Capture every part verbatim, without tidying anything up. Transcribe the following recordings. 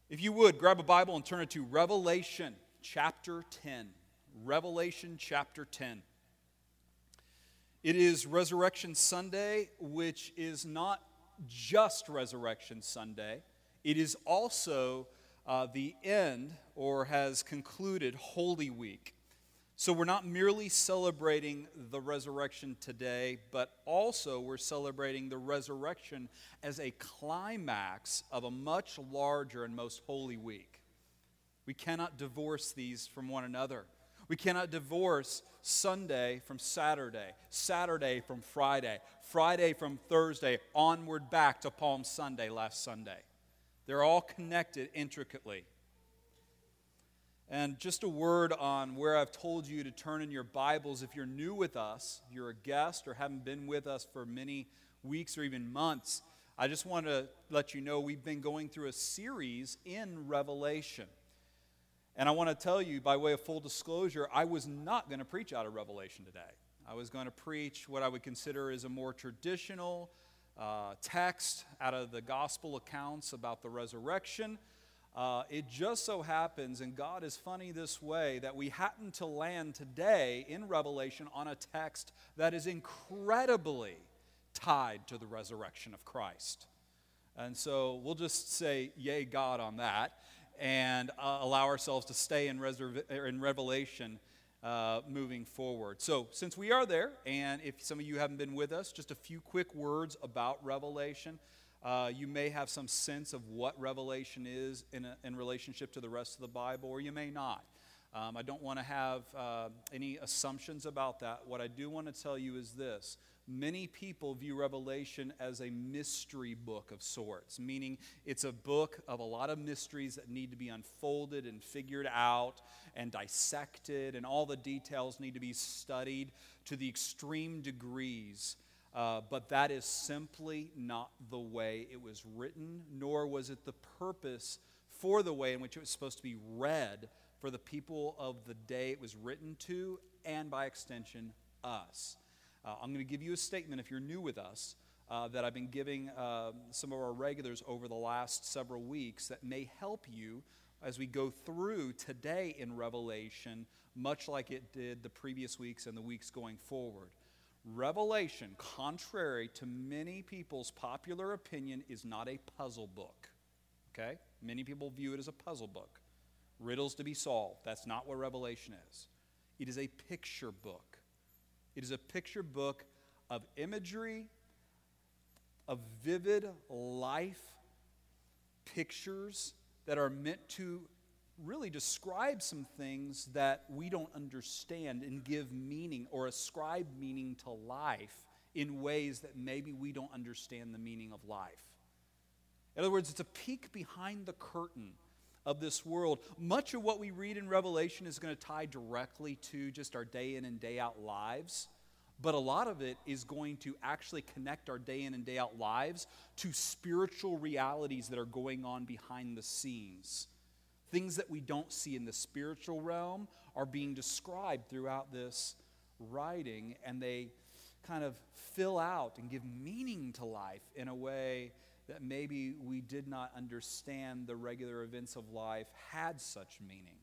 If you would, grab a Bible and turn it to Revelation chapter ten. Revelation chapter ten. It is Resurrection Sunday, which is not just Resurrection Sunday. It is also uh, the end, or has concluded, Holy Week. So we're not merely celebrating the resurrection today, but also we're celebrating the resurrection as a climax of a much larger and most holy week. We cannot divorce these from one another. We cannot divorce Sunday from Saturday, Saturday from Friday, Friday from Thursday, onward back to Palm Sunday last Sunday. They're all connected intricately. And just a word on where I've told you to turn in your Bibles. If you're new with us, if you're a guest or haven't been with us for many weeks or even months, I just want to let you know we've been going through a series in Revelation. And I want to tell you, by way of full disclosure, I was not going to preach out of Revelation today. I was going to preach what I would consider is a more traditional uh, text out of the gospel accounts about the resurrection. Uh, it just so happens, and God is funny this way, that we happen to land today in Revelation on a text that is incredibly tied to the resurrection of Christ. And so we'll just say, yay God on that, and uh, allow ourselves to stay in, Reserv- in Revelation uh, moving forward. So since we are there, and if some of you haven't been with us, just a few quick words about Revelation. Uh, you may have some sense of what Revelation is in, a, in relationship to the rest of the Bible, or you may not. Um, I don't want to have uh, any assumptions about that. What I do want to tell you is this. Many people view Revelation as a mystery book of sorts, meaning it's a book of a lot of mysteries that need to be unfolded and figured out and dissected, and all the details need to be studied to the extreme degrees. Uh, but that is simply not the way it was written, nor was it the purpose for the way in which it was supposed to be read for the people of the day it was written to, and by extension, us. Uh, I'm going to give you a statement, if you're new with us, uh, that I've been giving uh, some of our regulars over the last several weeks that may help you as we go through today in Revelation, much like it did the previous weeks and the weeks going forward. Revelation, contrary to many people's popular opinion, is not a puzzle book. Okay? Many people view it as a puzzle book. Riddles to be solved. That's not what Revelation is. It is a picture book. It is a picture book of imagery, of vivid life pictures that are meant to really describe some things that we don't understand and give meaning or ascribe meaning to life in ways that maybe we don't understand the meaning of life. In other words, it's a peek behind the curtain of this world. Much of what we read in Revelation is going to tie directly to just our day in and day out lives, but a lot of it is going to actually connect our day in and day out lives to spiritual realities that are going on behind the scenes. Things that we don't see in the spiritual realm are being described throughout this writing, and they kind of fill out and give meaning to life in a way that maybe we did not understand the regular events of life had such meaning.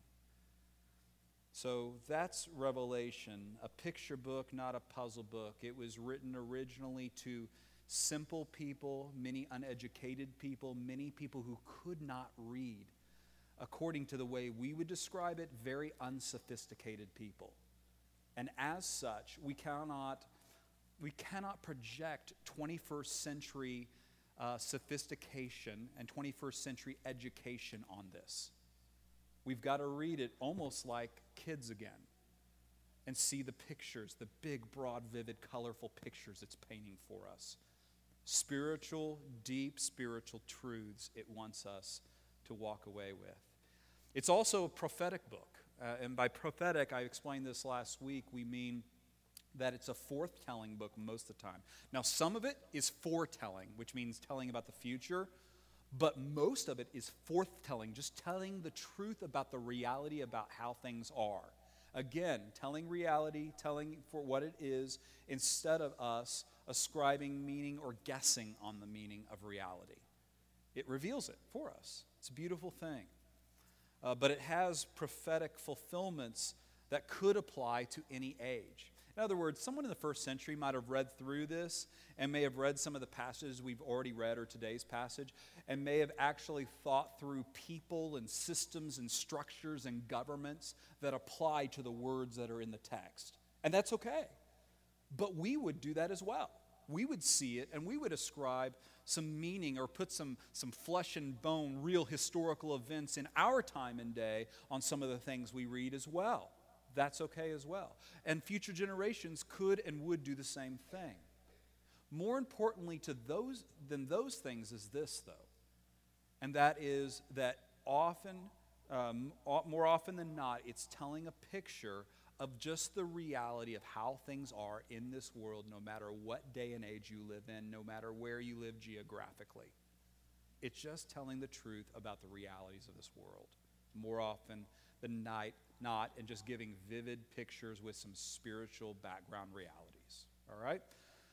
So that's Revelation, a picture book, not a puzzle book. It was written originally to simple people, many uneducated people, many people who could not read. According to the way we would describe it, very unsophisticated people. And as such, we cannot, we cannot project twenty-first century uh, sophistication and twenty-first century education on this. We've got to read it almost like kids again and see the pictures, the big, broad, vivid, colorful pictures it's painting for us. Spiritual, deep spiritual truths it wants us to walk away with. It's also a prophetic book. Uh, and by prophetic, I explained this last week, we mean that it's a forthtelling book most of the time. Now, some of it is foretelling, which means telling about the future, but most of it is forthtelling, just telling the truth about the reality about how things are. Again, telling reality, telling for what it is, instead of us ascribing meaning or guessing on the meaning of reality. it reveals it for us. It's a beautiful thing. Uh, but it has prophetic fulfillments that could apply to any age. In other words, someone in the first century might have read through this and may have read some of the passages we've already read or today's passage and may have actually thought through people and systems and structures and governments that apply to the words that are in the text. And that's okay. But we would do that as well. We would see it and we would ascribe some meaning or put some, some flesh and bone, real historical events in our time and day on some of the things we read as well. That's okay as well. And future generations could and would do the same thing. More importantly to those than those things is this, though. And that is that often, um, more often than not, it's telling a picture of just the reality of how things are in this world, no matter what day and age you live in, no matter where you live geographically. It's just telling the truth about the realities of this world. More often than not, not, and just giving vivid pictures with some spiritual background realities. All right?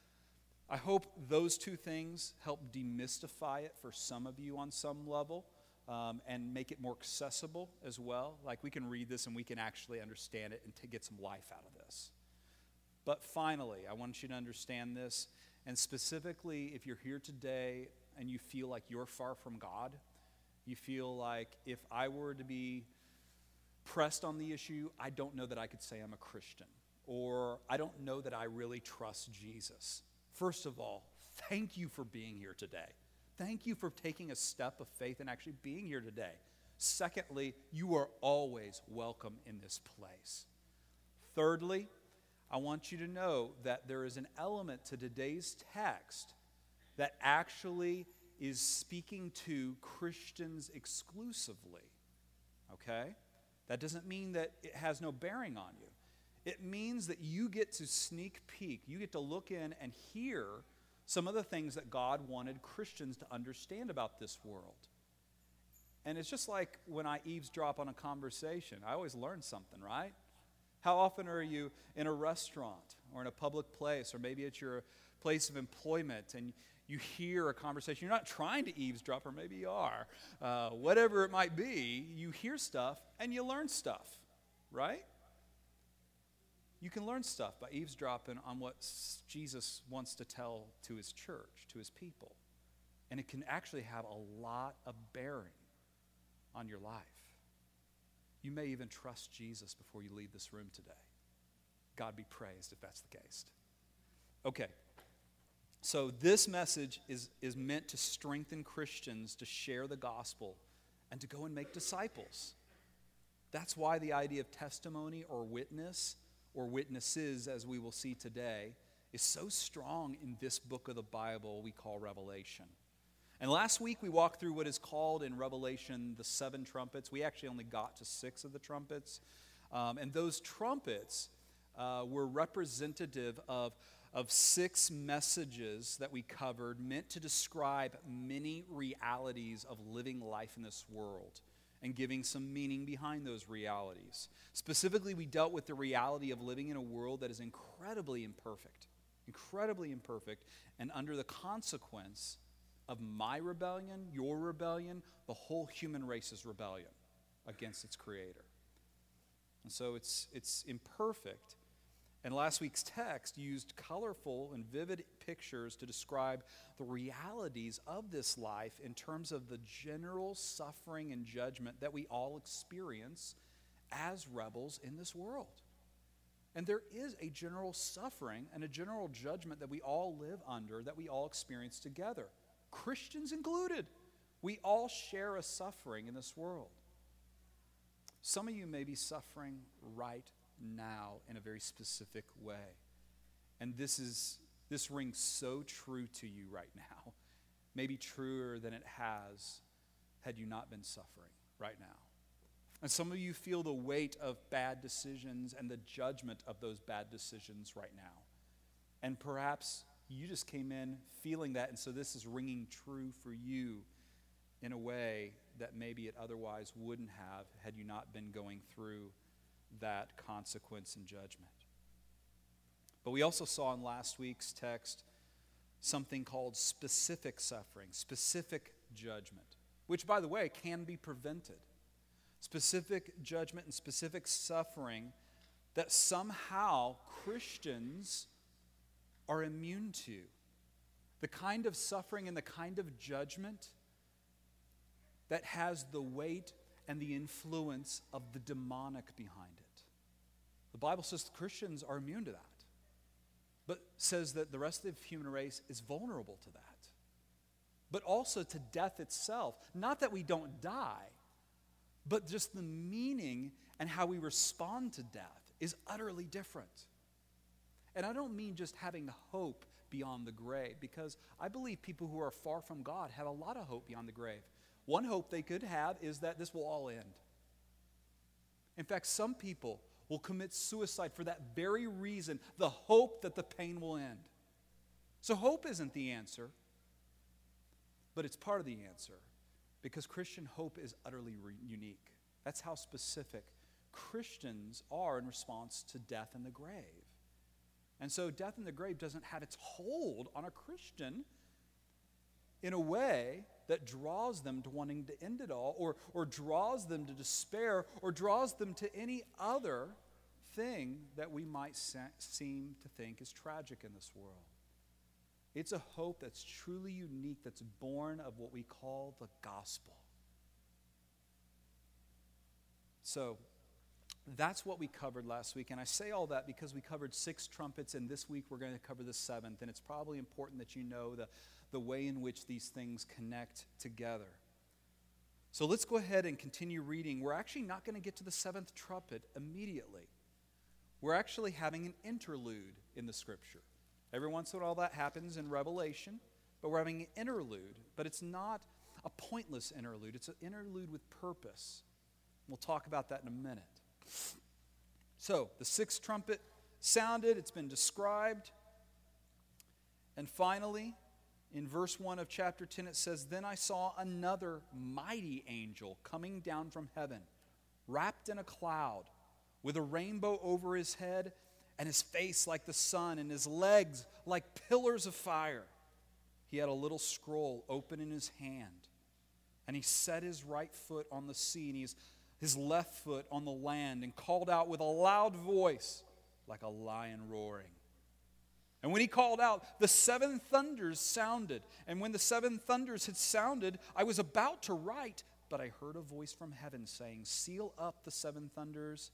I hope those two things help demystify it for some of you on some level, um, and make it more accessible as well. Like we can read this and we can actually understand it and to get some life out of this. But finally, I want you to understand this, and specifically if you're here today and you feel like you're far from God, you feel like if I were to be pressed on the issue, I don't know that I could say I'm a Christian, or I don't know that I really trust Jesus. First of all, thank you for being here today. Thank you for taking a step of faith and actually being here today. Secondly, you are always welcome in this place. Thirdly, I want you to know that there is an element to today's text that actually is speaking to Christians exclusively. Okay? That doesn't mean that it has no bearing on you. It means that you get to sneak peek. You get to look in and hear some of the things that God wanted Christians to understand about this world. And it's just like when I eavesdrop on a conversation. I always learn something, right? How often are you in a restaurant or in a public place, or maybe at your place of employment, and you hear a conversation? You're not trying to eavesdrop, or maybe you are. Uh, whatever it might be, you hear stuff and you learn stuff, right? You can learn stuff by eavesdropping on what Jesus wants to tell to his church, to his people. And it can actually have a lot of bearing on your life. You may even trust Jesus before you leave this room today. God be praised if that's the case. Okay. So this message is, is meant to strengthen Christians to share the gospel and to go and make disciples. That's why the idea of testimony or witness, or witnesses, as we will see today, is so strong in this book of the Bible we call Revelation. And last week we walked through what is called in Revelation the seven trumpets. We actually only got to six of the trumpets. Um, and those trumpets uh, were representative of, of six messages that we covered, meant to describe many realities of living life in this world and giving some meaning behind those realities. Specifically, we dealt with the reality of living in a world that is incredibly imperfect, incredibly imperfect, and under the consequence of my rebellion, your rebellion, the whole human race's rebellion against its creator. And so it's, it's imperfect. And last week's text used colorful and vivid pictures to describe the realities of this life in terms of the general suffering and judgment that we all experience as rebels in this world. And there is a general suffering and a general judgment that we all live under, that we all experience together, Christians included. We all share a suffering in this world. Some of you may be suffering right now in a very specific way. And this is this rings so true to you right now. Maybe truer than it has had you not been suffering right now. And some of you feel the weight of bad decisions and the judgment of those bad decisions right now. And perhaps you just came in feeling that, and so this is ringing true for you in a way that maybe it otherwise wouldn't have had you not been going through that consequence and judgment. But we also saw in last week's text something called specific suffering, specific judgment, which, by the way, can be prevented. Specific judgment and specific suffering that somehow Christians are immune to. The kind of suffering and the kind of judgment that has the weight and the influence of the demonic behind it. The Bible says Christians are immune to that, but says that the rest of the human race is vulnerable to that. But also to death itself. Not that we don't die, but just the meaning and how we respond to death is utterly different. And I don't mean just having hope beyond the grave, because I believe people who are far from God have a lot of hope beyond the grave. One hope they could have is that this will all end. In fact, some people will commit suicide for that very reason, the hope that the pain will end. So hope isn't the answer, but it's part of the answer, because Christian hope is utterly re- unique. That's how specific Christians are in response to death and the grave. And so death in the grave doesn't have its hold on a Christian in a way that draws them to wanting to end it all, or, or draws them to despair, or draws them to any other thing that we might se- seem to think is tragic in this world. It's a hope that's truly unique, that's born of what we call the gospel. So, that's what we covered last week, and I say all that because we covered six trumpets, and this week we're going to cover the seventh, and it's probably important that you know the, the way in which these things connect together. So let's go ahead and continue reading. We're actually not going to get to the seventh trumpet immediately. We're actually having an interlude in the Scripture. Every once in a while that happens in Revelation, but we're having an interlude, but it's not a pointless interlude. It's an interlude with purpose. We'll talk about that in a minute. So, the sixth trumpet sounded, it's been described. And finally, in verse one of chapter ten, it says, "Then I saw another mighty angel coming down from heaven, wrapped in a cloud, with a rainbow over his head, and his face like the sun, and his legs like pillars of fire. He had a little scroll open in his hand, and he set his right foot on the sea, and he's his left foot on the land, and called out with a loud voice like a lion roaring. And when he called out, the seven thunders sounded. And when the seven thunders had sounded, I was about to write, but I heard a voice from heaven saying, 'Seal up the seven thunders.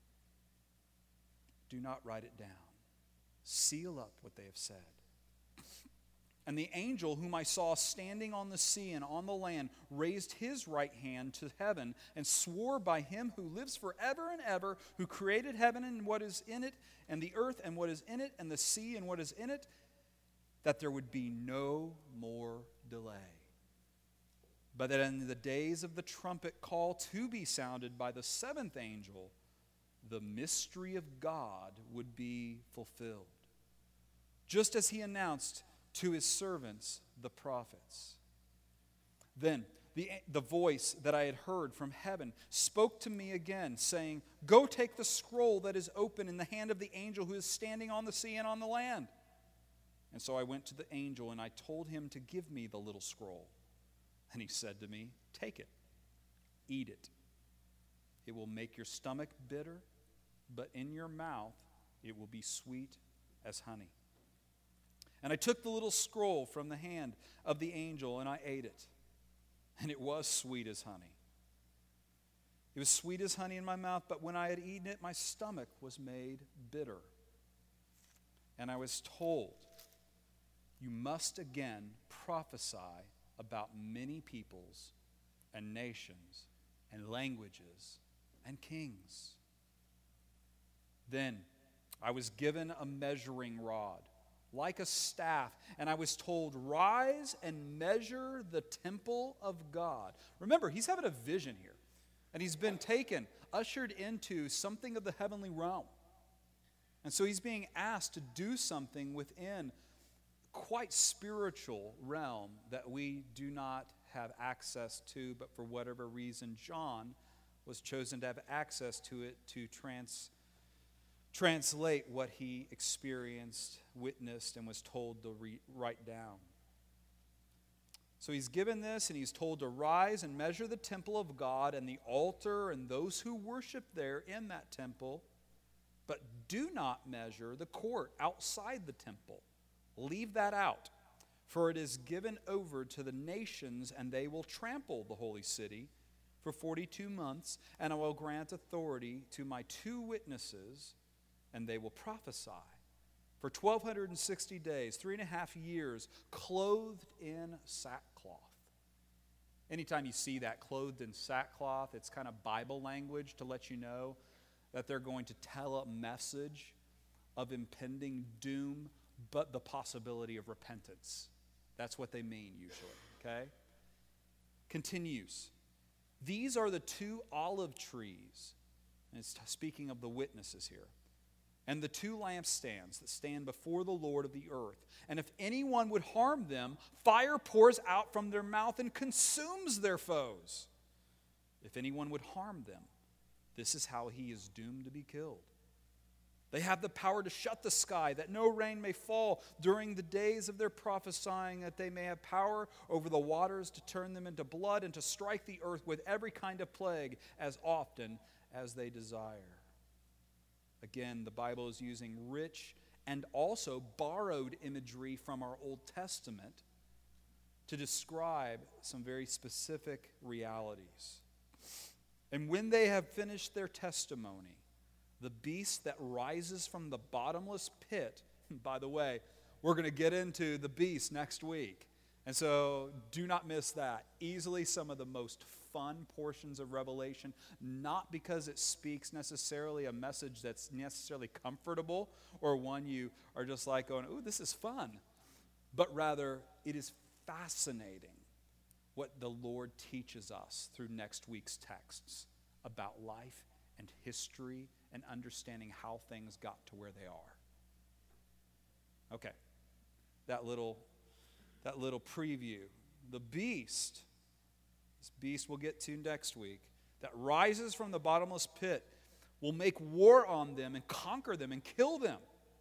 Do not write it down. Seal up what they have said.' And the angel whom I saw standing on the sea and on the land raised his right hand to heaven and swore by him who lives forever and ever, who created heaven and what is in it, and the earth and what is in it, and the sea and what is in it, that there would be no more delay. But that in the days of the trumpet call to be sounded by the seventh angel, the mystery of God would be fulfilled, just as he announced to his servants, the prophets. Then the, the voice that I had heard from heaven spoke to me again, saying, 'Go take the scroll that is open in the hand of the angel who is standing on the sea and on the land.' And so I went to the angel, and I told him to give me the little scroll. And he said to me, 'Take it, eat it. It will make your stomach bitter, but in your mouth it will be sweet as honey.' And I took the little scroll from the hand of the angel, and I ate it. And it was sweet as honey. It was sweet as honey in my mouth, but when I had eaten it, my stomach was made bitter. And I was told, 'You must again prophesy about many peoples and nations and languages and kings.' Then I was given a measuring rod, like a staff, and I was told, 'Rise and measure the temple of God.'" Remember, he's having a vision here, and he's been taken, ushered into something of the heavenly realm. And so he's being asked to do something within quite spiritual realm that we do not have access to, but for whatever reason, John was chosen to have access to it to trans translate what he experienced, witnessed, and was told to re- write down. So he's given this, and he's told to rise and measure the temple of God and the altar and those who worship there in that temple, but do not measure the court outside the temple. Leave that out, for it is given over to the nations, and they will trample the holy city for forty-two months, and I will grant authority to my two witnesses, and they will prophesy for twelve sixty days, three and a half years, clothed in sackcloth. Anytime you see that, clothed in sackcloth, it's kind of Bible language to let you know that they're going to tell a message of impending doom, but the possibility of repentance. That's what they mean usually, okay? Continues. These are the two olive trees, and it's speaking of the witnesses here, and the two lampstands that stand before the Lord of the earth. And if anyone would harm them, fire pours out from their mouth and consumes their foes. If anyone would harm them, this is how he is doomed to be killed. They have the power to shut the sky, that no rain may fall during the days of their prophesying, that they may have power over the waters to turn them into blood and to strike the earth with every kind of plague as often as they desire. Again, the Bible is using rich and also borrowed imagery from our Old Testament to describe some very specific realities. And when they have finished their testimony, the beast that rises from the bottomless pit, by the way, we're going to get into the beast next week. And so do not miss that. Easily some of the most fun portions of Revelation, not because it speaks necessarily a message that's necessarily comfortable or one you are just like going, ooh, this is fun. But rather, it is fascinating what the Lord teaches us through next week's texts about life and history and understanding how things got to where they are. Okay, that little, that little preview. The beast, this beast we'll get to next week, that rises from the bottomless pit, will make war on them and conquer them and kill them.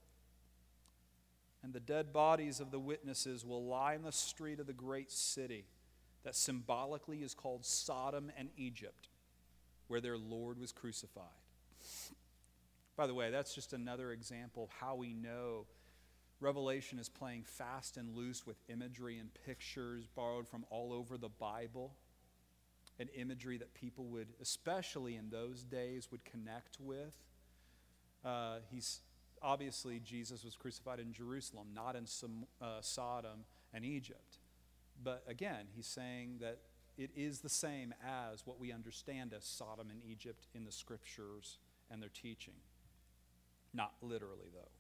And the dead bodies of the witnesses will lie in the street of the great city that symbolically is called Sodom and Egypt, where their Lord was crucified. By the way, that's just another example of how we know Revelation is playing fast and loose with imagery and pictures borrowed from all over the Bible, and imagery that people would, especially in those days, would connect with. Uh, he's obviously, Jesus was crucified in Jerusalem, not in some, uh, Sodom and Egypt. But again, he's saying that it is the same as what we understand as Sodom and Egypt in the scriptures and their teaching. Not literally, though.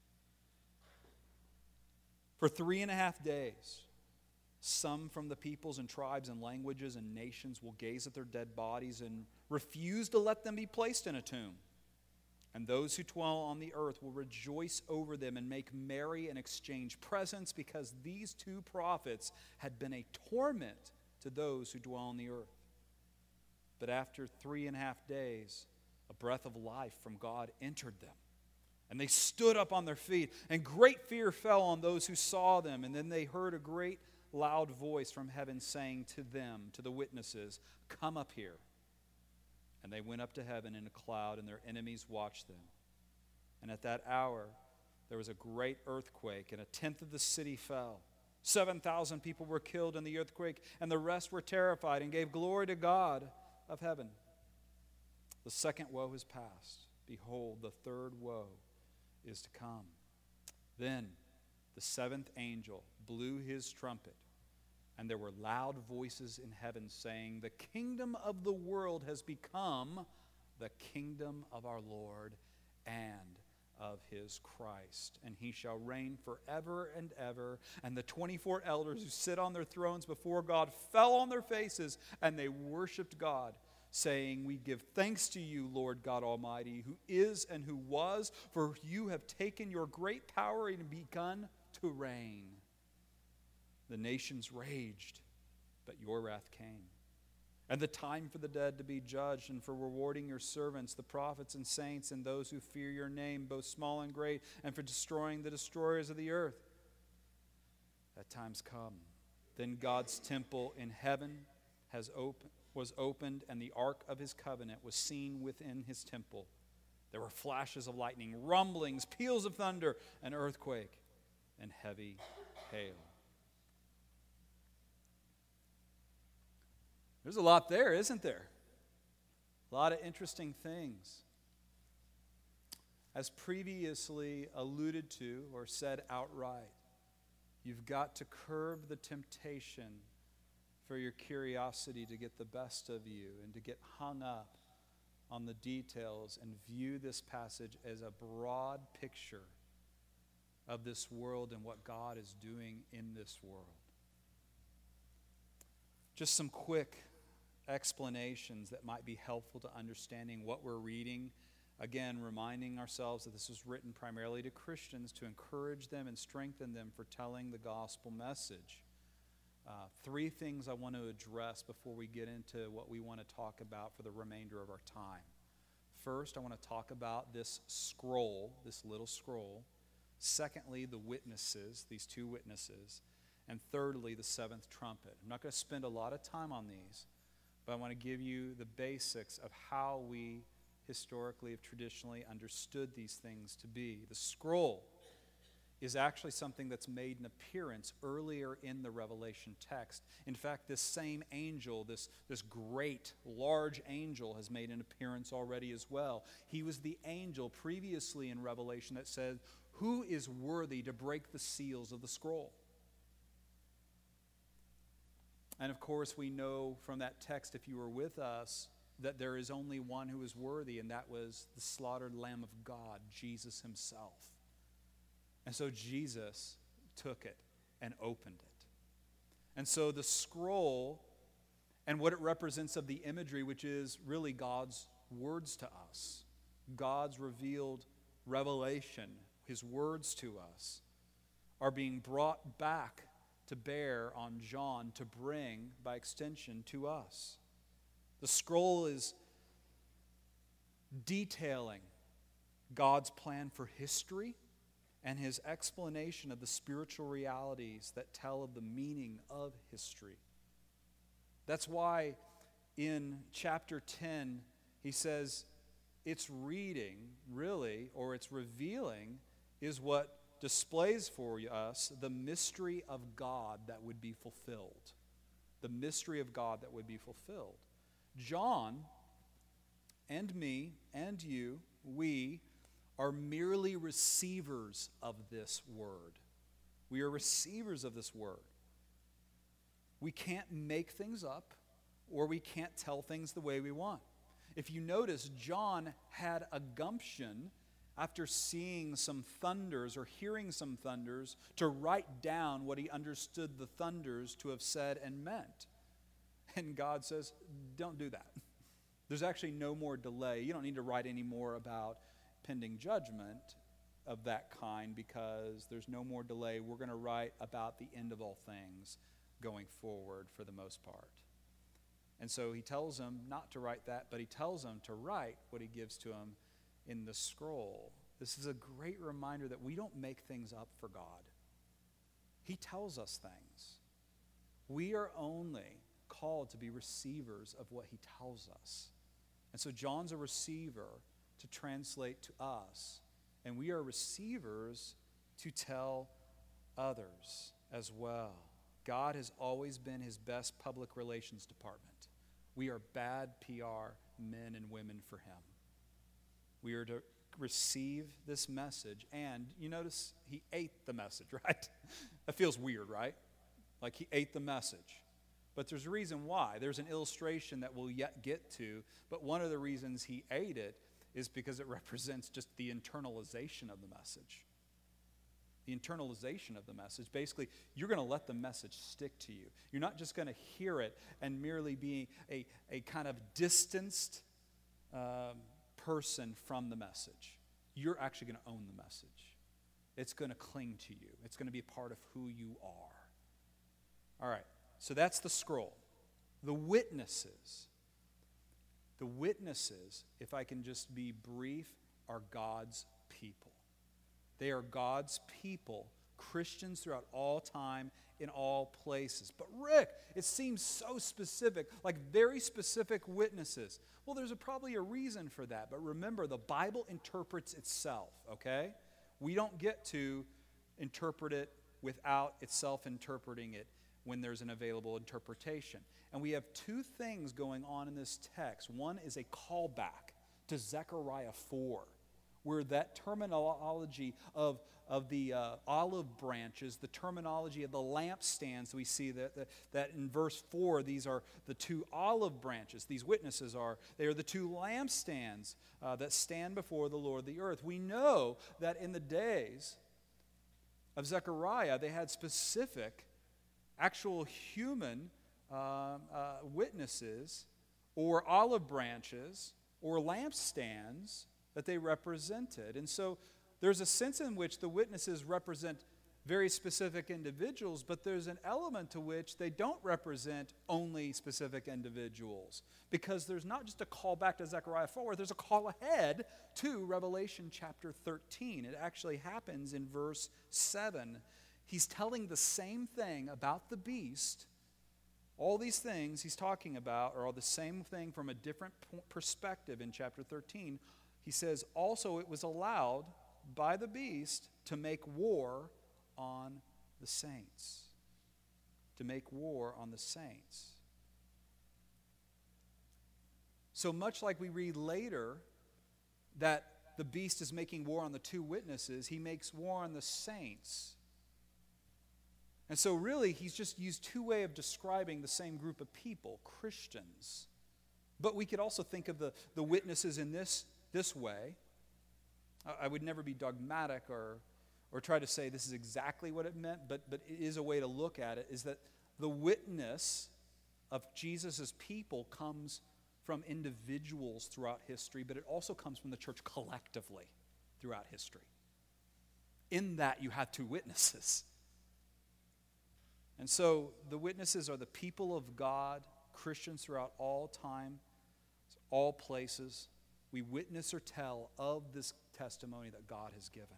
For three and a half days, some from the peoples and tribes and languages and nations will gaze at their dead bodies and refuse to let them be placed in a tomb. And those who dwell on the earth will rejoice over them and make merry and exchange presents, because these two prophets had been a torment to those who dwell on the earth. But after three and a half days, a breath of life from God entered them. And they stood up on their feet, and great fear fell on those who saw them. And then they heard a great loud voice from heaven saying to them, to the witnesses, "Come up here." And they went up to heaven in a cloud, and their enemies watched them. And at that hour, there was a great earthquake, and a tenth of the city fell. Seven thousand people were killed in the earthquake, and the rest were terrified and gave glory to God of heaven. The second woe is past. Behold, the third woe is to come. Then the seventh angel blew his trumpet, and there were loud voices in heaven saying, "The kingdom of the world has become the kingdom of our Lord and of his Christ, and he shall reign forever and ever." And the twenty-four elders who sit on their thrones before God fell on their faces, and they worshiped God, saying, "We give thanks to you, Lord God Almighty, who is and who was, for you have taken your great power and begun to reign." The nations raged, but your wrath came. And the time for the dead to be judged, and for rewarding your servants, the prophets and saints, and those who fear your name, both small and great, and for destroying the destroyers of the earth. That time's come. Then God's temple in heaven has open, was opened, and the ark of his covenant was seen within his temple. There were flashes of lightning, rumblings, peals of thunder, an earthquake, and heavy hail. There's a lot there, isn't there? A lot of interesting things. As previously alluded to or said outright, you've got to curb the temptation for your curiosity to get the best of you and to get hung up on the details and view this passage as a broad picture of this world and what God is doing in this world. Just some quick explanations that might be helpful to understanding what we're reading. Again, reminding ourselves that this was written primarily to Christians to encourage them and strengthen them for telling the gospel message. Uh, three things I want to address before we get into what we want to talk about for the remainder of our time. First, I want to talk about this scroll, this little scroll. Secondly, the witnesses, these two witnesses. And thirdly, the seventh trumpet. I'm not going to spend a lot of time on these, but I want to give you the basics of how we historically have traditionally understood these things to be. The scroll is actually something that's made an appearance earlier in the Revelation text. In fact, this same angel, this, this great, large angel, has made an appearance already as well. He was the angel previously in Revelation that said, "Who is worthy to break the seals of the scroll?" And of course, we know from that text, if you were with us, that there is only one who is worthy, and that was the slaughtered Lamb of God, Jesus himself. And so Jesus took it and opened it. And so the scroll and what it represents of the imagery, which is really God's words to us, God's revealed revelation, his words to us, are being brought back to bear on John to bring, by extension, to us. The scroll is detailing God's plan for history and his explanation of the spiritual realities that tell of the meaning of history. That's why in chapter ten, he says its reading, really, or its revealing, is what displays for us the mystery of God that would be fulfilled. The mystery of God that would be fulfilled. John and me and you, we are merely receivers of this word. We are receivers of this word. We can't make things up, or we can't tell things the way we want. If you notice, John had a gumption after seeing some thunders or hearing some thunders to write down what he understood the thunders to have said and meant. And God says, don't do that. There's actually no more delay. You don't need to write any more about pending judgment of that kind, because there's no more delay. We're going to write about the end of all things going forward for the most part. And so he tells them not to write that, but he tells them to write what he gives to them in the scroll. This is a great reminder that we don't make things up for God. He tells us things. We are only called to be receivers of what he tells us. And so John's a receiver to translate to us, and we are receivers to tell others as well. God has always been his best public relations department. We are bad P R men and women for him. We are to receive this message, and you notice he ate the message, right? That feels weird, right? Like he ate the message. But there's a reason why. There's an illustration that we'll yet get to, but one of the reasons he ate it is because it represents just the internalization of the message. The internalization of the message. Basically, you're going to let the message stick to you. You're not just going to hear it and merely be a, a kind of distanced um, person from the message. You're actually going to own the message. It's going to cling to you. It's going to be a part of who you are. All right, so that's the scroll. The witnesses. The witnesses, if I can just be brief, are God's people. They are God's people, Christians throughout all time in all places. But Rick, it seems so specific, like very specific witnesses. Well, there's a, probably a reason for that. But remember, the Bible interprets itself, okay? We don't get to interpret it without itself interpreting it when there's an available interpretation. And we have two things going on in this text. One is a callback to Zechariah four, where that terminology of, of the uh, olive branches, the terminology of the lampstands, we see that, that, that in verse four, these are the two olive branches. These witnesses are, they are the two lampstands uh, that stand before the Lord of the earth. We know that in the days of Zechariah, they had specific, actual human uh, uh, witnesses or olive branches or lampstands that they represented. And so there's a sense in which the witnesses represent very specific individuals, but there's an element to which they don't represent only specific individuals, because there's not just a call back to Zechariah four, there's a call ahead to Revelation chapter thirteen. It actually happens in verse seven. He's telling the same thing about the beast. All these things he's talking about are all the same thing from a different perspective in chapter thirteen. He says, also it was allowed by the beast to make war on the saints. To make war on the saints. So much like we read later that the beast is making war on the two witnesses, he makes war on the saints. And so really, he's just used two ways of describing the same group of people, Christians. But we could also think of the, the witnesses in this, this way. I, I would never be dogmatic or, or try to say this is exactly what it meant, but, but it is a way to look at it, is that the witness of Jesus' people comes from individuals throughout history, but it also comes from the church collectively throughout history. In that you have two witnesses. And so the witnesses are the people of God, Christians throughout all time, all places. We witness or tell of this testimony that God has given.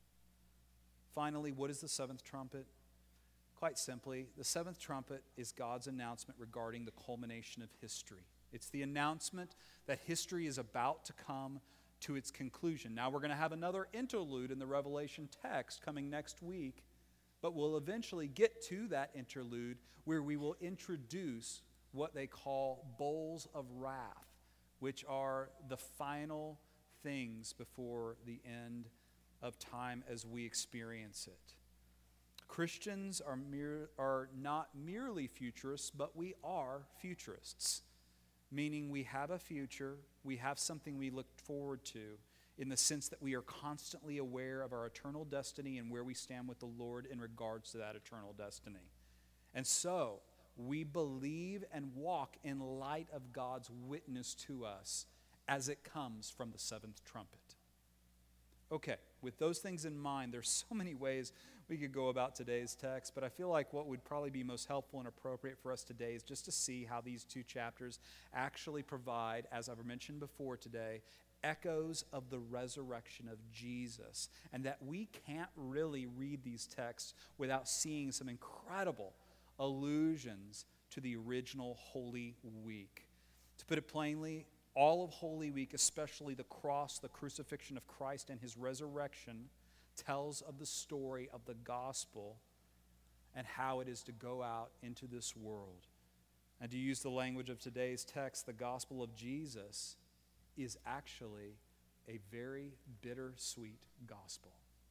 Finally, what is the seventh trumpet? Quite simply, the seventh trumpet is God's announcement regarding the culmination of history. It's the announcement that history is about to come to its conclusion. Now we're going to have another interlude in the Revelation text coming next week, but we'll eventually get to that interlude where we will introduce what they call bowls of wrath, which are the final things before the end of time as we experience it. Christians are, mere, are not merely futurists, but we are futurists, meaning we have a future, we have something we look forward to, in the sense that we are constantly aware of our eternal destiny and where we stand with the Lord in regards to that eternal destiny. And so, we believe and walk in light of God's witness to us as it comes from the seventh trumpet. Okay, with those things in mind, there's so many ways we could go about today's text, but I feel like what would probably be most helpful and appropriate for us today is just to see how these two chapters actually provide, as I've mentioned before today, echoes of the resurrection of Jesus, and that we can't really read these texts without seeing some incredible allusions to the original Holy Week. To put it plainly, all of Holy Week, especially the cross, the crucifixion of Christ and his resurrection, tells of the story of the gospel and how it is to go out into this world. And to use the language of today's text, the gospel of Jesus is actually a very bittersweet gospel.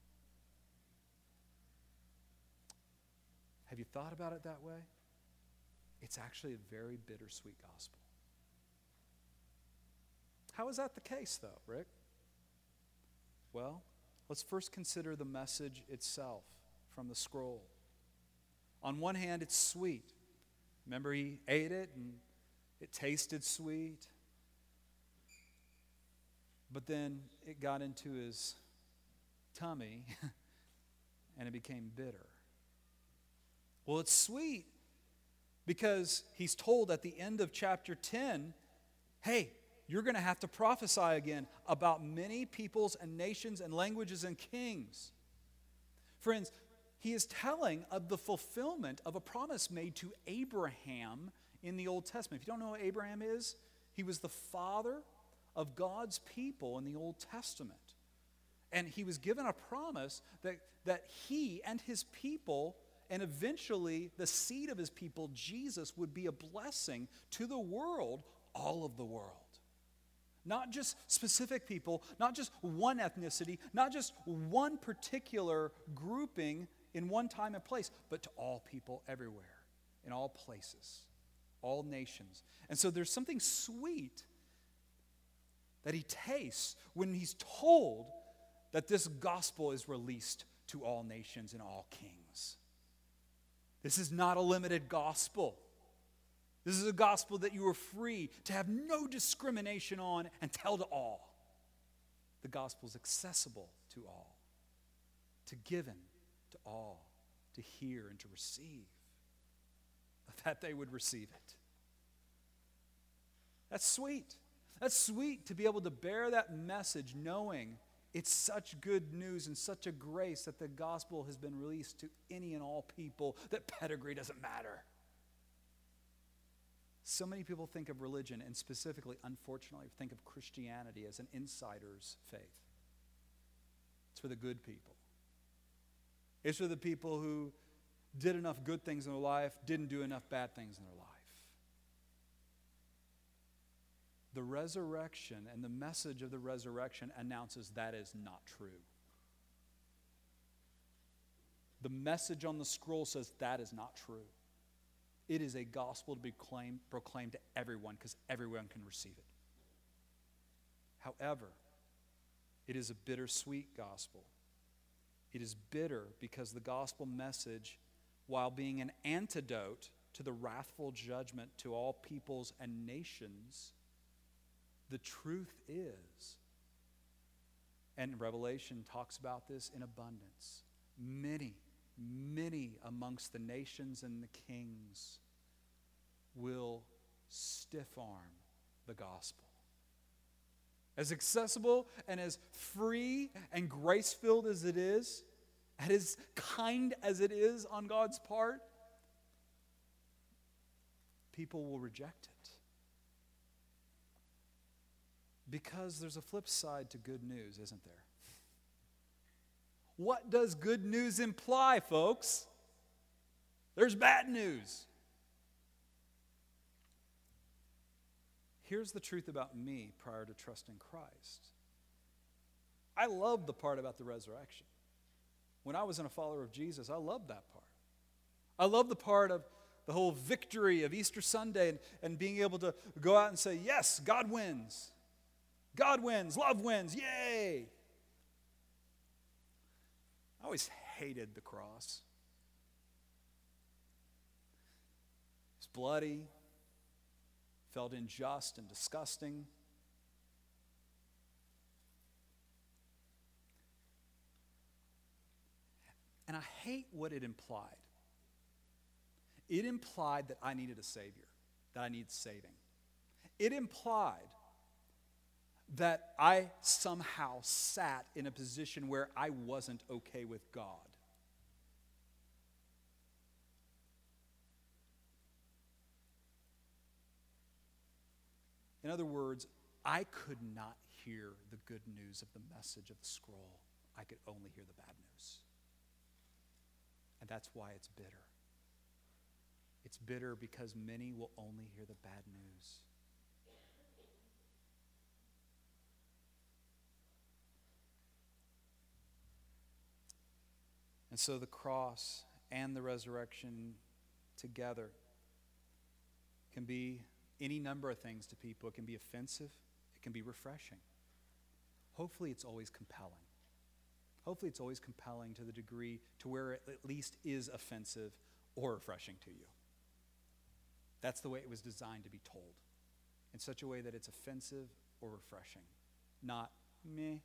Have you thought about it that way? It's actually a very bittersweet gospel. How is that the case, though, Rick? Well, let's first consider the message itself from the scroll. On one hand, it's sweet. Remember, he ate it and it tasted sweet. But then it got into his tummy and it became bitter. Well, it's sweet because he's told at the end of chapter ten, hey, you're going to have to prophesy again about many peoples and nations and languages and kings. Friends, he is telling of the fulfillment of a promise made to Abraham in the Old Testament. If you don't know who Abraham is, he was the father of God's people in the Old Testament. And he was given a promise that, that he and his people, and eventually the seed of his people, Jesus, would be a blessing to the world, all of the world. Not just specific people, not just one ethnicity, not just one particular grouping in one time and place, but to all people everywhere, in all places, all nations. And so there's something sweet that he tastes when he's told that this gospel is released to all nations and all kings. This is not a limited gospel. This is a gospel that you are free to have no discrimination on and tell to all. The gospel is accessible to all, to given to all, to hear and to receive, that they would receive it. That's sweet. That's sweet to be able to bear that message knowing it's such good news and such a grace that the gospel has been released to any and all people, that pedigree doesn't matter. So many people think of religion, and specifically, unfortunately, think of Christianity as an insider's faith. It's for the good people. It's for the people who did enough good things in their life, didn't do enough bad things in their life. The resurrection and the message of the resurrection announces that is not true. The message on the scroll says that is not true. It is a gospel to be claimed, proclaimed to everyone, because everyone can receive it. However, it is a bittersweet gospel. It is bitter because the gospel message, while being an antidote to the wrathful judgment to all peoples and nations, the truth is, and Revelation talks about this in abundance, many, many amongst the nations and the kings will stiff-arm the gospel. As accessible and as free and grace-filled as it is, and as kind as it is on God's part, people will reject it. Because there's a flip side to good news, isn't there? What does good news imply, folks? There's bad news. Here's the truth about me prior to trusting Christ. I loved the part about the resurrection. When I was a follower of Jesus, I loved that part. I loved the part of the whole victory of Easter Sunday and, and being able to go out and say, yes, God wins. God wins, love wins, yay! I always hated the cross. It's bloody, felt unjust and disgusting. And I hate what it implied. It implied that I needed a Savior, that I needed saving. It implied that I somehow sat in a position where I wasn't okay with God. In other words, I could not hear the good news of the message of the scroll. I could only hear the bad news. And that's why it's bitter. It's bitter because many will only hear the bad news. And so the cross and the resurrection together can be any number of things to people. It can be offensive. It can be refreshing. Hopefully it's always compelling. Hopefully it's always compelling to the degree to where it at least is offensive or refreshing to you. That's the way it was designed to be told. In such a way that it's offensive or refreshing. Not meh.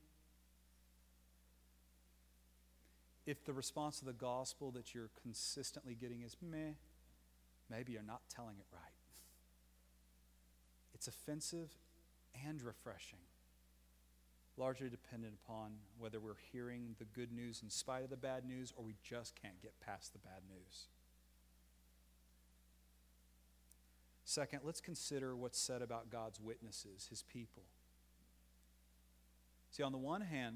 If the response to the gospel that you're consistently getting is meh, maybe you're not telling it right. It's offensive and refreshing. largely dependent upon whether we're hearing the good news in spite of the bad news or we just can't get past the bad news. Second, let's consider what's said about God's witnesses, his people. See, on the one hand,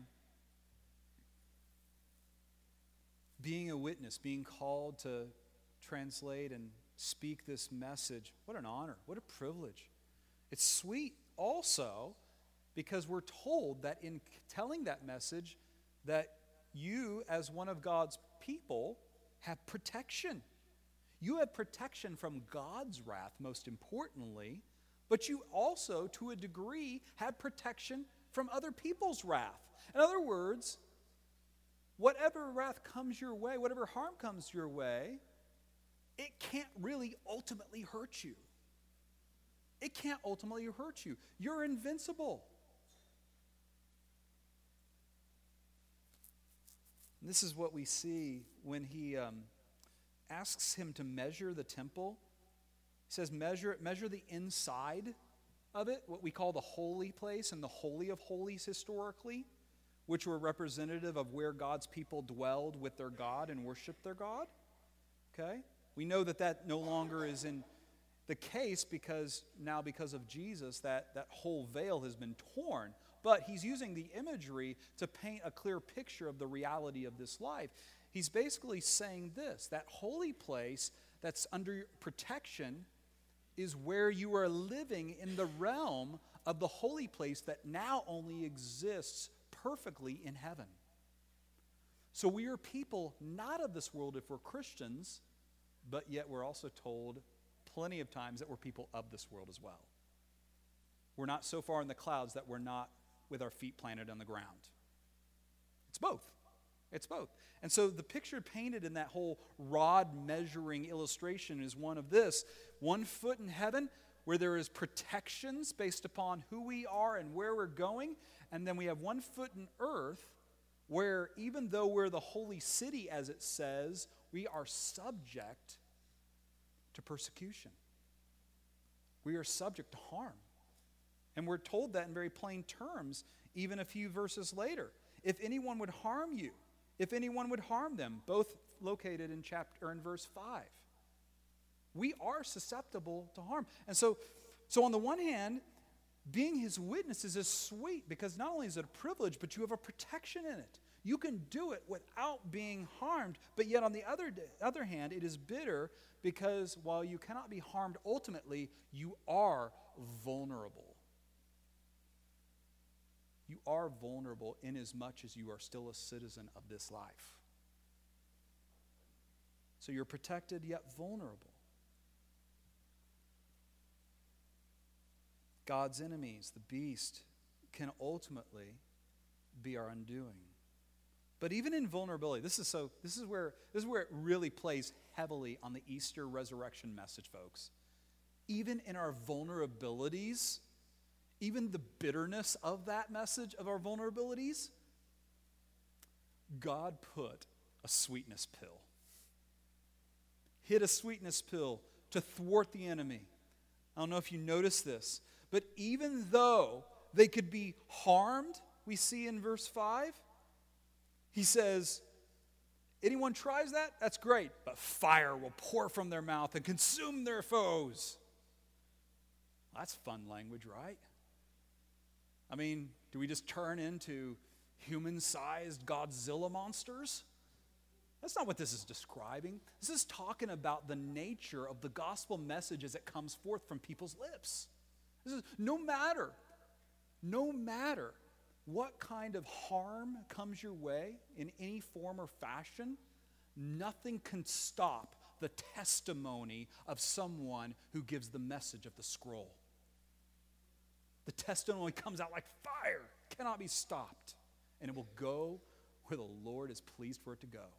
being a witness, being called to translate and speak this message, what an honor, what a privilege. It's sweet also because we're told that in telling that message that you, as one of God's people, have protection. You have protection from God's wrath, most importantly, but you also, to a degree, have protection from other people's wrath. In other words, whatever wrath comes your way, whatever harm comes your way, it can't really ultimately hurt you. It can't ultimately hurt you. You're invincible. And this is what we see when he um, asks him to measure the temple. He says, measure, measure the inside of it, what we call the holy place and the Holy of Holies historically, which were representative of where God's people dwelled with their God and worshiped their God. Okay? We know that that no longer is in the case because now because of Jesus, that, that whole veil has been torn. But he's using the imagery to paint a clear picture of the reality of this life. He's basically saying this, that holy place that's under protection is where you are living in the realm of the holy place that now only exists perfectly in heaven. So we are people not of this world if we're Christians, but yet we're also told plenty of times that we're people of this world as well. We're not so far in the clouds that we're not with our feet planted on the ground. It's both. It's both. And so the picture painted in that whole rod measuring illustration is one of this. One foot in heaven where there is protections based upon who we are and where we're going. And then we have one foot in earth where even though we're the holy city, as it says, we are subject to persecution. We are subject to harm. And we're told that in very plain terms, even a few verses later. If anyone would harm you, if anyone would harm them, both located in chapter or in verse five. We are susceptible to harm. And so, so on the one hand, being his witnesses is sweet because not only is it a privilege, but you have a protection in it. You can do it without being harmed. But yet on the other, other hand, it is bitter because while you cannot be harmed ultimately, you are vulnerable. You are vulnerable inasmuch as you are still a citizen of this life. So you're protected yet vulnerable. God's enemies, the beast, can ultimately be our undoing. But even in vulnerability, this is so this is where this is where it really plays heavily on the Easter resurrection message, folks. Even in our vulnerabilities, even the bitterness of that message, of our vulnerabilities, God put a sweetness pill. Hit a sweetness pill to thwart the enemy. I don't know if you noticed this, but even though they could be harmed, we see in verse five, he says, anyone tries that, that's great, but fire will pour from their mouth and consume their foes. That's fun language, right? I mean, do we just turn into human-sized Godzilla monsters? That's not what this is describing. This is talking about the nature of the gospel message as it comes forth from people's lips. This is no matter, no matter what kind of harm comes your way in any form or fashion, nothing can stop the testimony of someone who gives the message of the scroll. The testimony comes out like fire, cannot be stopped, and it will go where the Lord is pleased for it to go.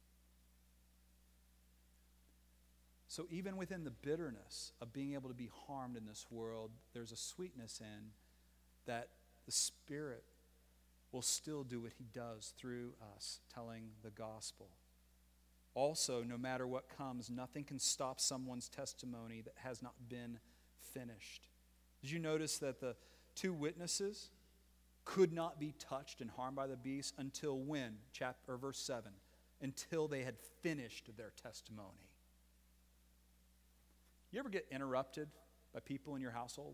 So even within the bitterness of being able to be harmed in this world, there's a sweetness in that the Spirit will still do what he does through us, telling the gospel. Also, no matter what comes, nothing can stop someone's testimony that has not been finished. Did you notice that the two witnesses could not be touched and harmed by the beast until when? Chapter or verse seven. Until they had finished their testimony. You ever get interrupted by people in your household?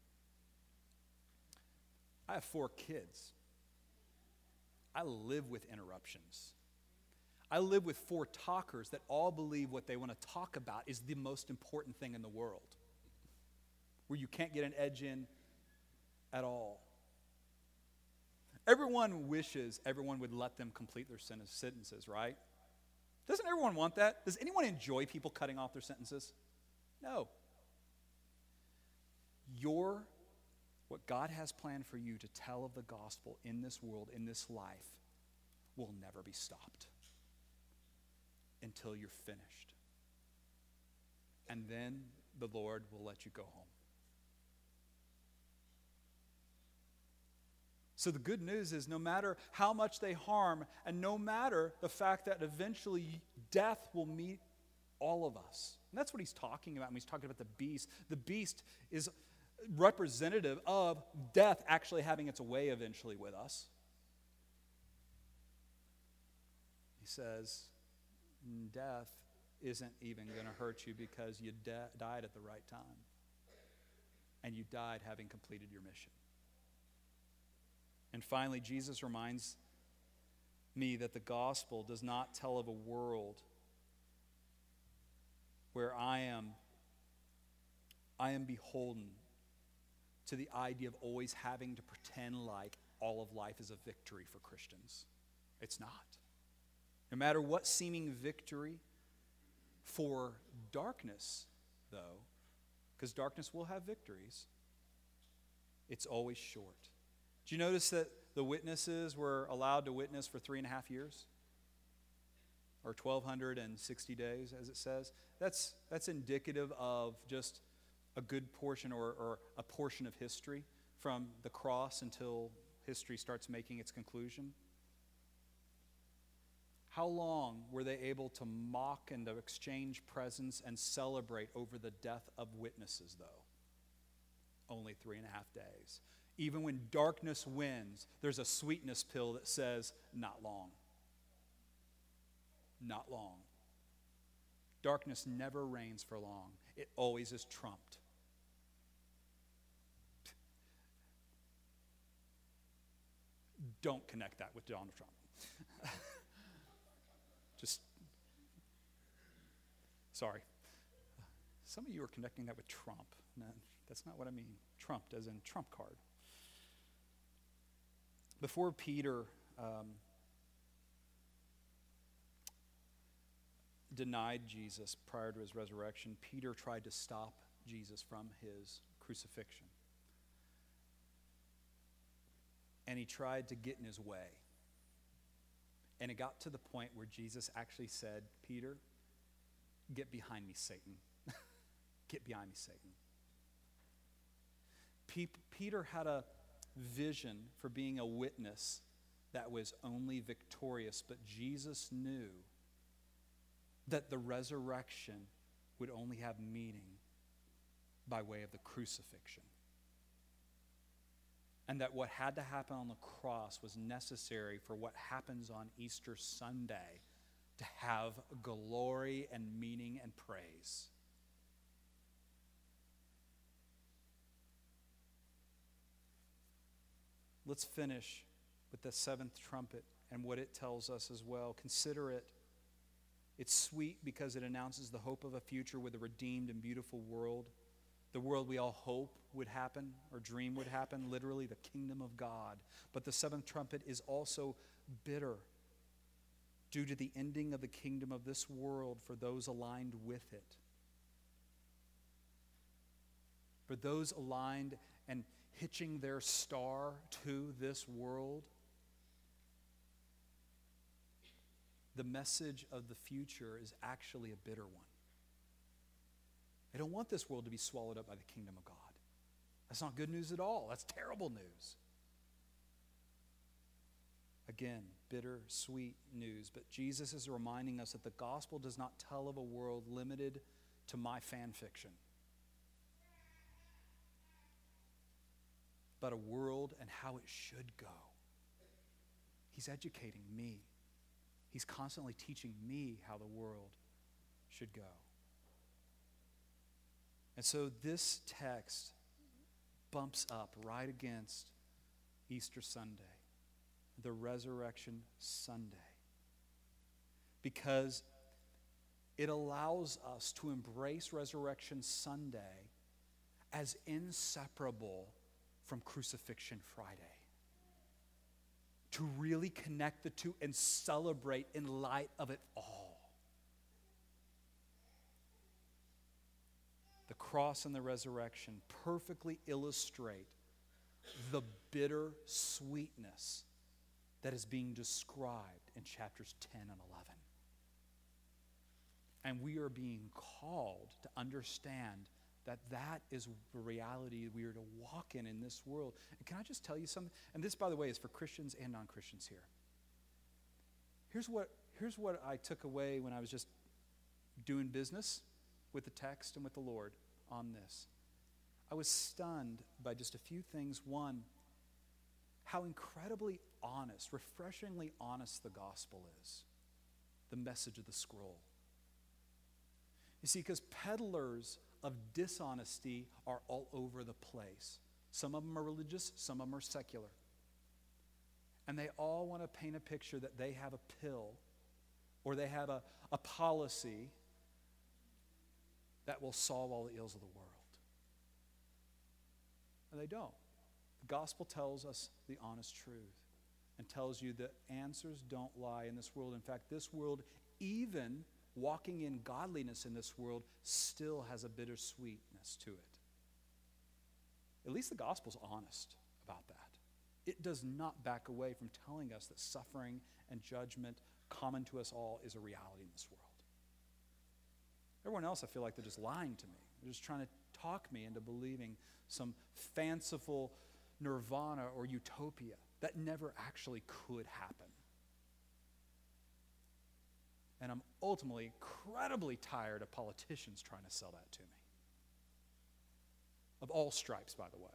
I have four kids. I live with interruptions. I live with four talkers that all believe what they want to talk about is the most important thing in the world, where you can't get an edge in at all. Everyone wishes everyone would let them complete their sentences, right? Doesn't everyone want that? Does anyone enjoy people cutting off their sentences? No. Your, what God has planned for you to tell of the gospel in this world, in this life, will never be stopped until you're finished. And then the Lord will let you go home. So the good news is no matter how much they harm, and no matter the fact that eventually death will meet all of us. And that's what he's talking about when he's talking about the beast. The beast is representative of death actually having its way eventually with us. He says, death isn't even going to hurt you because you de- died at the right time. And you died having completed your mission. And finally, Jesus reminds me that the gospel does not tell of a world where I am, I am beholden to the idea of always having to pretend like all of life is a victory for Christians. It's not. No matter what seeming victory for darkness, though, because darkness will have victories, it's always short. Do you notice that the witnesses were allowed to witness for three and a half years? Or twelve sixty days, as it says? That's, that's indicative of just a good portion or, or a portion of history from the cross until history starts making its conclusion. How long were they able to mock and to exchange presents and celebrate over the death of witnesses, though? Only three and a half days. Even when darkness wins, there's a sweetness pill that says, not long. Not long. Darkness never reigns for long. It always is trumped. Don't connect that with Donald Trump. Just, sorry. Some of you are connecting that with Trump. No, that's not what I mean. Trumped, as in trump card. Before Peter um, denied Jesus prior to his resurrection, Peter tried to stop Jesus from his crucifixion. And he tried to get in his way. And it got to the point where Jesus actually said, Peter, get behind me, Satan. Get behind me, Satan. Pe- Peter had a vision for being a witness that was only victorious, but Jesus knew that the resurrection would only have meaning by way of the crucifixion. And that what had to happen on the cross was necessary for what happens on Easter Sunday to have glory and meaning and praise. Let's finish with the seventh trumpet and what it tells us as well. Consider it. It's sweet because it announces the hope of a future with a redeemed and beautiful world. The world we all hope would happen or dream would happen, literally the kingdom of God. But the seventh trumpet is also bitter due to the ending of the kingdom of this world for those aligned with it. For those aligned and hitching their star to this world, the message of the future is actually a bitter one. I don't want this world to be swallowed up by the kingdom of God. That's not good news at all. That's terrible news. Again, bitter, sweet news. But Jesus is reminding us that the gospel does not tell of a world limited to my fan fiction. about a world and how it should go. He's educating me. He's constantly teaching me how the world should go. And so this text bumps up right against Easter Sunday, the Resurrection Sunday, because it allows us to embrace Resurrection Sunday as inseparable from Crucifixion Friday. To really connect the two and celebrate in light of it all. The cross and the resurrection perfectly illustrate the bitter sweetness that is being described in chapters ten and eleven. And we are being called to understand that that is the reality we are to walk in in this world. And can I just tell you something? And this, by the way, is for Christians and non-Christians here. Here's what, here's what I took away when I was just doing business with the text and with the Lord on this. I was stunned by just a few things. One, how incredibly honest, refreshingly honest the gospel is. The message of the scroll. You see, because peddlers of dishonesty are all over the place. Some of them are religious, some of them are secular. And they all want to paint a picture that they have a pill or they have a, a policy that will solve all the ills of the world. And they don't. The gospel tells us the honest truth and tells you that answers don't lie in this world. In fact, this world, even walking in godliness in this world, still has a bittersweetness to it. At least the gospel's honest about that. It does not back away from telling us that suffering and judgment common to us all is a reality in this world. Everyone else, I feel like they're just lying to me. They're just trying to talk me into believing some fanciful nirvana or utopia that never actually could happen. And I'm ultimately incredibly tired of politicians trying to sell that to me. Of all stripes, by the way.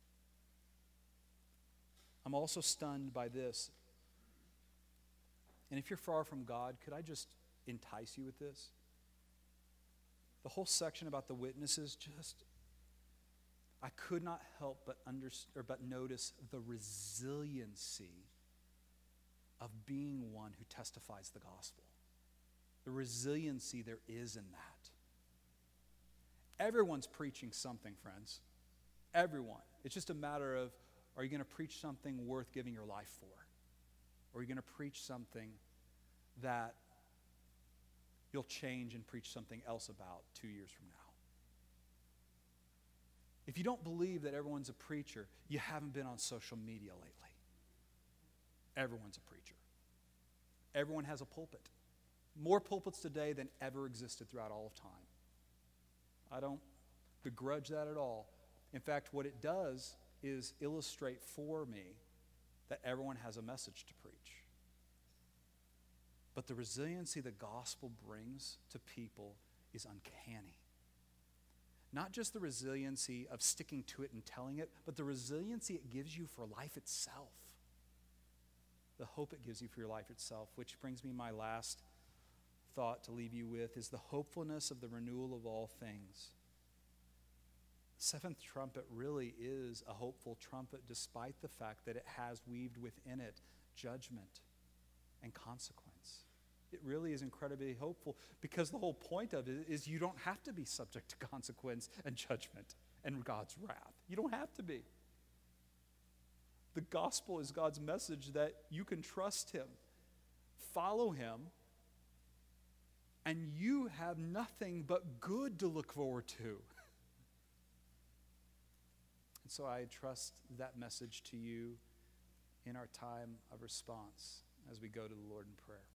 I'm also stunned by this. And if you're far from God, could I just entice you with this? The whole section about the witnesses, just, I could not help but under, or but notice the resiliency of being one who testifies the gospel. The resiliency there is in that. Everyone's preaching something, friends. Everyone. It's just a matter of, are you going to preach something worth giving your life for? Or are you going to preach something that you'll change and preach something else about two years from now? If you don't believe that everyone's a preacher, you haven't been on social media lately. Everyone's a preacher. Everyone has a pulpit. More pulpits today than ever existed throughout all of time. I don't begrudge that at all. In fact, what it does is illustrate for me that everyone has a message to preach. But the resiliency the gospel brings to people is uncanny. Not just the resiliency of sticking to it and telling it, but the resiliency it gives you for life itself. The hope it gives you for your life itself, which brings me my last thought to leave you with, is the hopefulness of the renewal of all things. The seventh trumpet really is a hopeful trumpet, despite the fact that it has weaved within it judgment and consequence. It really is incredibly hopeful, because the whole point of it is you don't have to be subject to consequence and judgment and God's wrath. You don't have to be. The gospel is God's message that you can trust him, follow him, and you have nothing but good to look forward to. And so I trust that message to you in our time of response as we go to the Lord in prayer.